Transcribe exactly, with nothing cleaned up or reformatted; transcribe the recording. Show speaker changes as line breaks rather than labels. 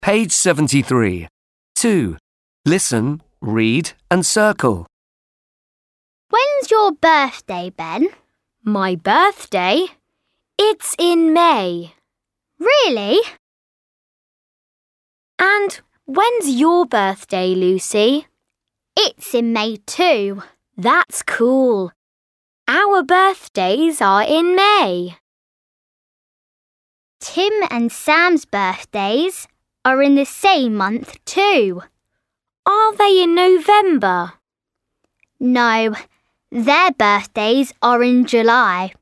Page seventy-three. two. Listen, read and circle.
When's your birthday, Ben?
My birthday? It's in May.
Really?
And when's your birthday, Lucy?
It's in May too.
That's cool. Our birthdays are in May.
Tim and Sam's birthdays are in the same month too.
Are they in November?
No, their birthdays are in July.